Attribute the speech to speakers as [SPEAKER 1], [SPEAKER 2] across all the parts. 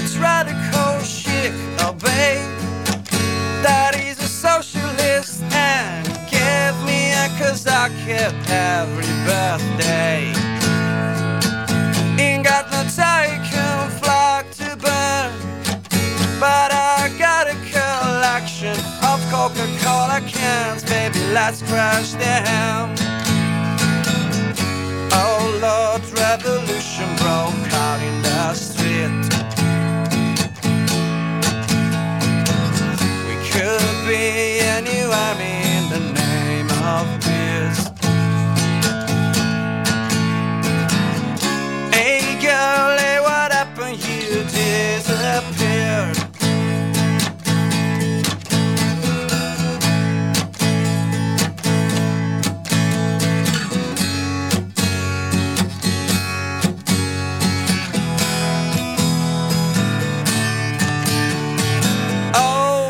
[SPEAKER 1] It's radical chic, oh babe. That is a socialist and give me a Cossack every birthday. Ain't got no taken flag to burn, but I got a collection of Coca-Cola cans. Baby, let's crash them. Oh Lord, revolution broke out in the street. We could be anywhere in the name of peace. Hey girl, hey, what happened? You disappeared. Oh,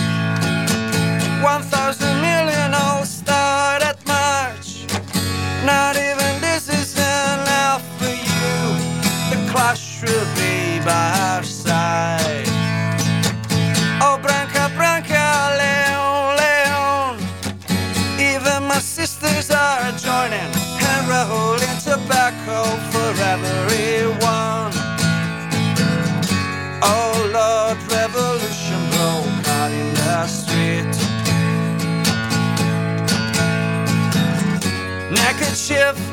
[SPEAKER 1] 1,000 million all started March. Not even this is enough for you. The clash will be by our side. Oh, Branca, Branca, Leon, Leon. Even my sisters are joining and rolling tobacco for everyone. Oh Lord, revolution broke out in the street. Neckerchief